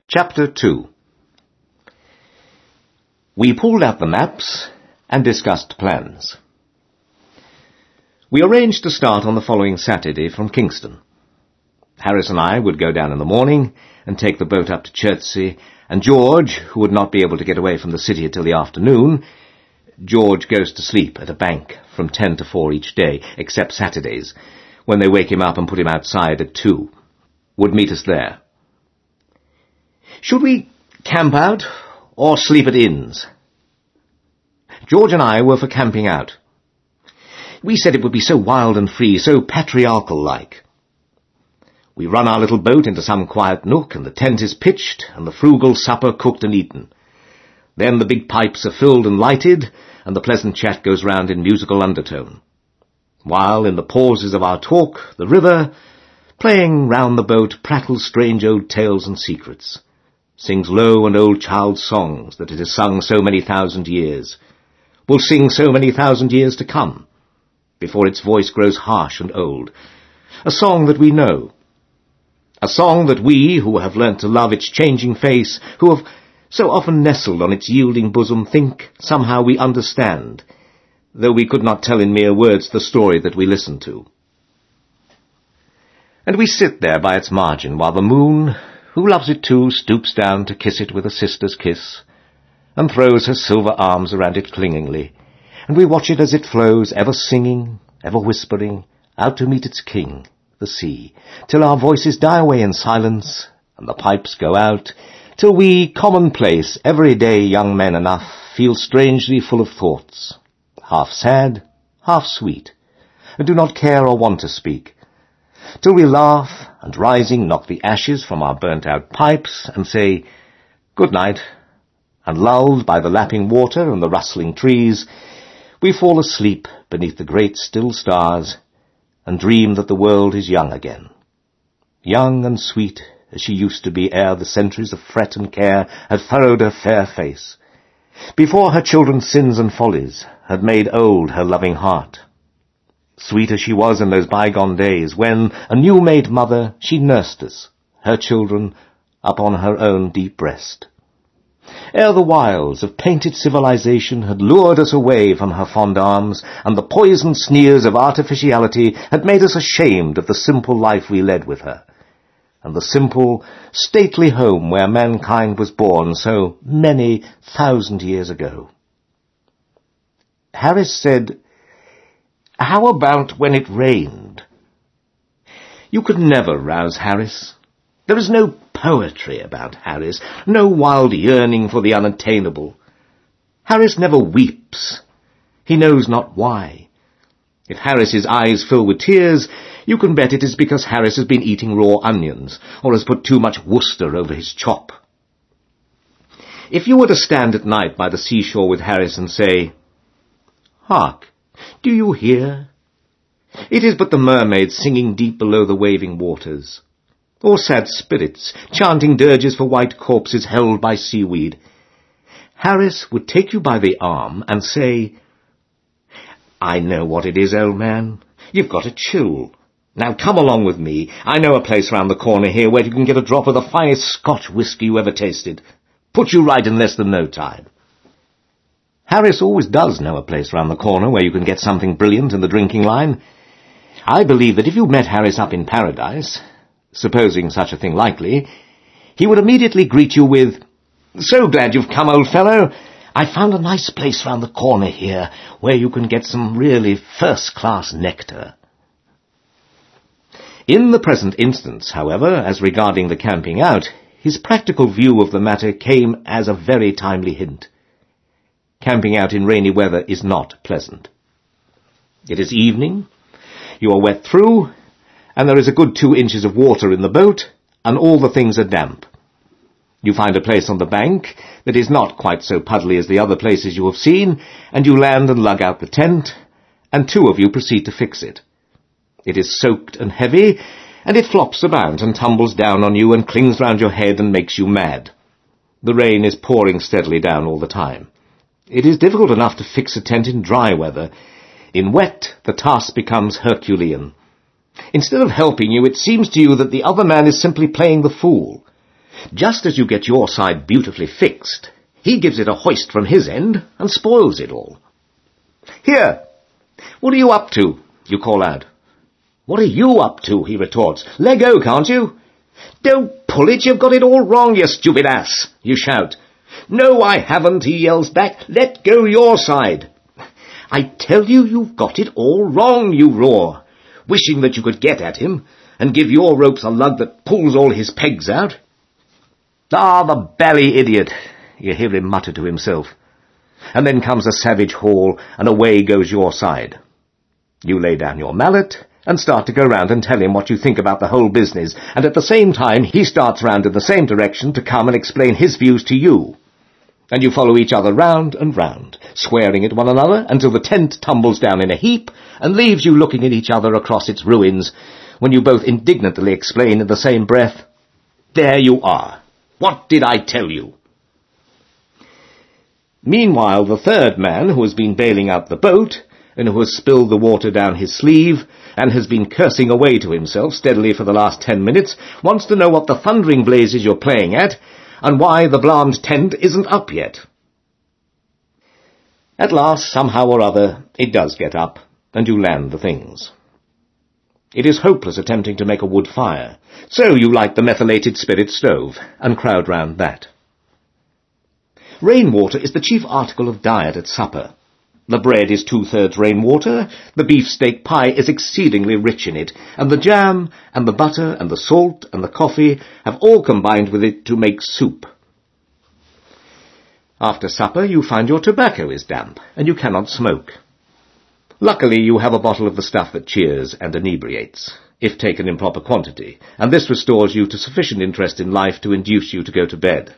Chapter 2. We pulled out the maps and discussed plans. We arranged to start on the following Saturday from Kingston. Harris and I would go down in the morning and take the boat up to Chertsey, and George, who would not be able to get away from the city until the afternoon — George goes to sleep at a bank from 10 to 4 each day, except Saturdays, when they wake him up and put him outside at 2 — would meet us there. Should we camp out or sleep at inns? George and I were for camping out. We said it would be so wild and free, so patriarchal-like. We run our little boat into some quiet nook, and the tent is pitched, and the frugal supper cooked and eaten. Then the big pipes are filled and lighted, and the pleasant chat goes round in musical undertone. While, in the pauses of our talk, the river, playing round the boat, prattles strange old tales and secrets, sings low and old child songs that it has sung so many thousand years, will sing so many thousand years to come, before its voice grows harsh and old. A song that we know. A song that we, who have learnt to love its changing face, who have so often nestled on its yielding bosom, think somehow we understand, though we could not tell in mere words the story that we listen to. And we sit there by its margin while the moon, who loves it too, stoops down to kiss it with a sister's kiss, and throws her silver arms around it clingingly, and we watch it as it flows, ever singing, ever whispering, out to meet its king, the sea, till our voices die away in silence, and the pipes go out, till we, commonplace, everyday young men enough, feel strangely full of thoughts, half sad, half sweet, and do not care or want to speak, till we laugh, and rising knock the ashes from our burnt-out pipes, and say, "Good night," and lulled by the lapping water and the rustling trees, we fall asleep beneath the great still stars, and dream that the world is young again, young and sweet as she used to be ere the centuries of fret and care had furrowed her fair face, before her children's sins and follies had made old her loving heart. Sweet as she was in those bygone days, when, a new-made mother, she nursed us, her children, upon her own deep breast, ere the wiles of painted civilization had lured us away from her fond arms, and the poisoned sneers of artificiality had made us ashamed of the simple life we led with her, and the simple, stately home where mankind was born so many thousand years ago. Harris said, "How about when it rained?" You could never rouse Harris. There is no poetry about Harris, no wild yearning for the unattainable. Harris never weeps. He knows not why. If Harris's eyes fill with tears, you can bet it is because Harris has been eating raw onions, or has put too much Worcester over his chop. If you were to stand at night by the seashore with Harris and say, "Hark, do you hear?" It is but the mermaids singing deep below the waving waters, or sad spirits chanting dirges for white corpses held by seaweed. Harris would take you by the arm and say, "I know what it is, old man. You've got a chill. Now come along with me. I know a place round the corner here where you can get a drop of the finest Scotch whisky you ever tasted. Put you right in less than no time." Harris always does know a place round the corner where you can get something brilliant in the drinking line. I believe that if you met Harris up in paradise, supposing such a thing likely, he would immediately greet you with, "So glad you've come, old fellow. I found a nice place round the corner here where you can get some really first-class nectar." In the present instance, however, as regarding the camping out, his practical view of the matter came as a very timely hint. Camping out in rainy weather is not pleasant. It is evening, you are wet through, and there is a good 2 inches of water in the boat, and all the things are damp. You find a place on the bank that is not quite so puddly as the other places you have seen, and you land and lug out the tent, and 2 of you proceed to fix it. It is soaked and heavy, and it flops about and tumbles down on you and clings round your head and makes you mad. The rain is pouring steadily down all the time. It is difficult enough to fix a tent in dry weather. In wet, the task becomes Herculean. Instead of helping you, it seems to you that the other man is simply playing the fool. Just as you get your side beautifully fixed, he gives it a hoist from his end and spoils it all. "Here! What are you up to?" you call out. "What are you up to?" he retorts. "Let go, can't you?" "Don't pull it, you've got it all wrong, you stupid ass," you shout. "No, I haven't," he yells back. "Let go your side." "I tell you, you've got it all wrong," you roar, wishing that you could get at him and give your ropes a lug that pulls all his pegs out. "Ah, the bally idiot," you hear him mutter to himself. And then comes a savage haul, and away goes your side. You lay down your mallet and start to go round and tell him what you think about the whole business, and at the same time he starts round in the same direction to come and explain his views to you. And you follow each other round and round, swearing at one another until the tent tumbles down in a heap and leaves you looking at each other across its ruins, when you both indignantly exclaim in the same breath, "There you are! What did I tell you?" Meanwhile, the third man, who has been bailing out the boat, and who has spilled the water down his sleeve, and has been cursing away to himself steadily for the last 10 minutes, wants to know what the thundering blazes you're playing at, and why the blamed tent isn't up yet. At last, somehow or other, it does get up, and you land the things. It is hopeless attempting to make a wood fire, so you light the methylated spirit stove, and crowd round that. Rainwater is the chief article of diet at supper. The bread is 2/3 rainwater, the beefsteak pie is exceedingly rich in it, and the jam, and the butter, and the salt, and the coffee have all combined with it to make soup. After supper you find your tobacco is damp, and you cannot smoke. Luckily you have a bottle of the stuff that cheers and inebriates, if taken in proper quantity, and this restores you to sufficient interest in life to induce you to go to bed.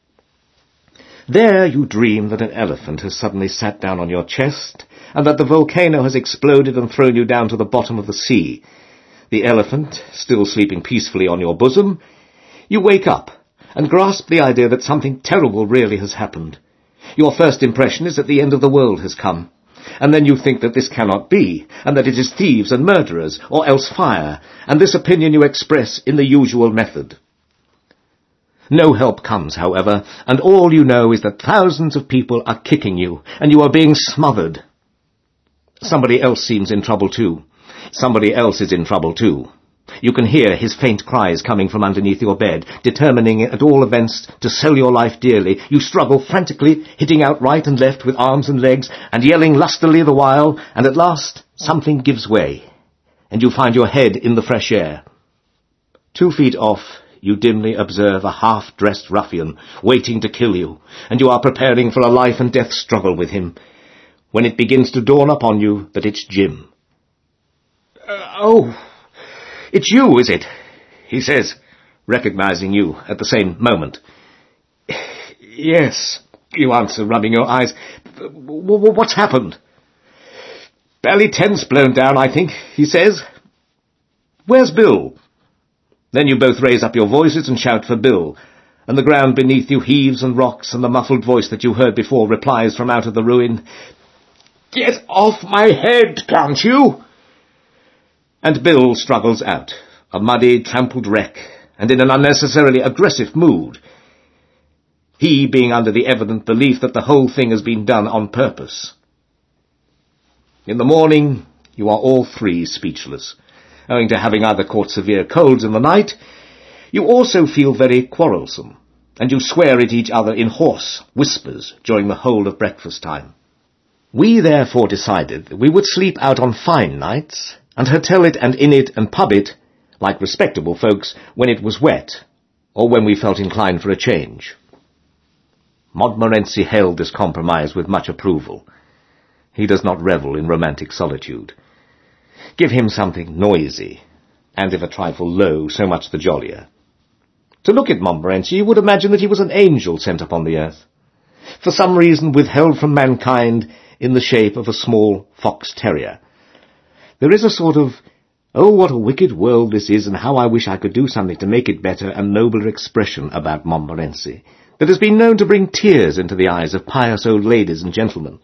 There you dream that an elephant has suddenly sat down on your chest, and that the volcano has exploded and thrown you down to the bottom of the sea. The elephant, still sleeping peacefully on your bosom, you wake up and grasp the idea that something terrible really has happened. Your first impression is that the end of the world has come, and then you think that this cannot be, and that it is thieves and murderers, or else fire, and this opinion you express in the usual method. No help comes, however, and all you know is that thousands of people are kicking you, and you are being smothered. Somebody else seems in trouble too. Somebody else is in trouble too. You can hear his faint cries coming from underneath your bed, determining at all events to sell your life dearly. You struggle frantically, hitting out right and left with arms and legs, and yelling lustily the while, and at last something gives way, and you find your head in the fresh air. 2 feet off, you dimly observe a half-dressed ruffian waiting to kill you, and you are preparing for a life-and-death struggle with him, when it begins to dawn upon you that it's Jim. "Oh, it's you, is it?" he says, recognizing you at the same moment. "Yes," you answer, rubbing your eyes. "What's happened?" "Bally tent's blown down, I think," he says. "Where's Bill?" Then you both raise up your voices and shout for Bill, and the ground beneath you heaves and rocks, and the muffled voice that you heard before replies from out of the ruin, "Get off my head, can't you?" And Bill struggles out, a muddy, trampled wreck, and in an unnecessarily aggressive mood, he being under the evident belief that the whole thing has been done on purpose. In the morning, you are all three speechless, owing to having either caught severe colds in the night. You also feel very quarrelsome, and you swear at each other in hoarse whispers during the whole of breakfast time. We therefore decided that we would sleep out on fine nights, and hotel it and inn it and pub it, like respectable folks, when it was wet, or when we felt inclined for a change. Montmorency hailed this compromise with much approval. He does not revel in romantic solitude. Give him something noisy, and if a trifle low, so much the jollier. To look at Montmorency, you would imagine that he was an angel sent upon the earth, for some reason withheld from mankind in the shape of a small fox terrier. There is a sort of, "Oh, what a wicked world this is, and how I wish I could do something to make it better and nobler" expression about Montmorency that has been known to bring tears into the eyes of pious old ladies and gentlemen.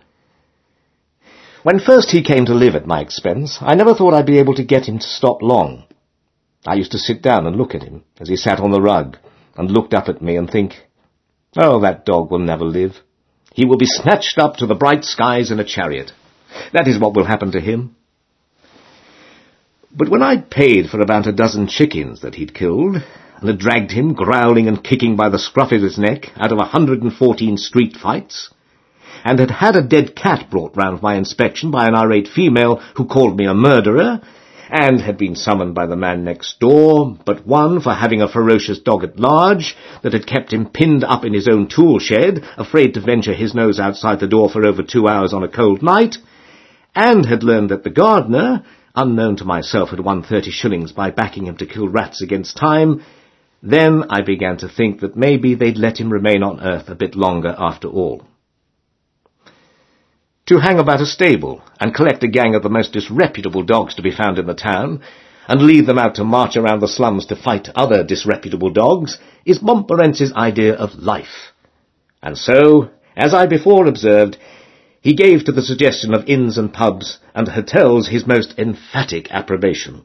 When first he came to live at my expense, I never thought I'd be able to get him to stop long. I used to sit down and look at him as he sat on the rug, and looked up at me and think, "Oh, that dog will never live. He will be snatched up to the bright skies in a chariot. That is what will happen to him." But when I'd paid for about a dozen chickens that he'd killed, and had dragged him, growling and kicking by the scruff of his neck, out of 114 street fights, and had had a dead cat brought round for my inspection by an irate female who called me a murderer, and had been summoned by the man next door, but one for having a ferocious dog at large that had kept him pinned up in his own tool shed, afraid to venture his nose outside the door for over 2 hours on a cold night, and had learned that the gardener, unknown to myself, had won 30 shillings by backing him to kill rats against time, then I began to think that maybe they'd let him remain on earth a bit longer after all. To hang about a stable and collect a gang of the most disreputable dogs to be found in the town, and leave them out to march around the slums to fight other disreputable dogs, is Montmorency's idea of life. And so, as I before observed, he gave to the suggestion of inns and pubs and hotels his most emphatic approbation.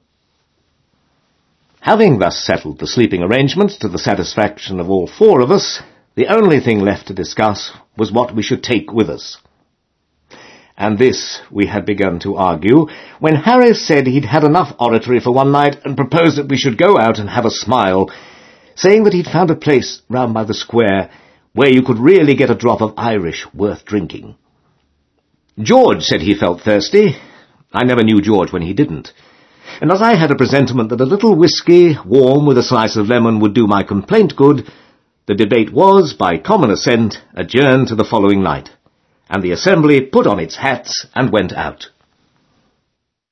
Having thus settled the sleeping arrangements to the satisfaction of all four of us, the only thing left to discuss was what we should take with us. And this we had begun to argue, when Harris said he'd had enough oratory for one night and proposed that we should go out and have a smile, saying that he'd found a place round by the square where you could really get a drop of Irish worth drinking. George said he felt thirsty. I never knew George when he didn't. And as I had a presentiment that a little whisky, warm with a slice of lemon, would do my complaint good, the debate was, by common assent, adjourned to the following night, and the assembly put on its hats and went out.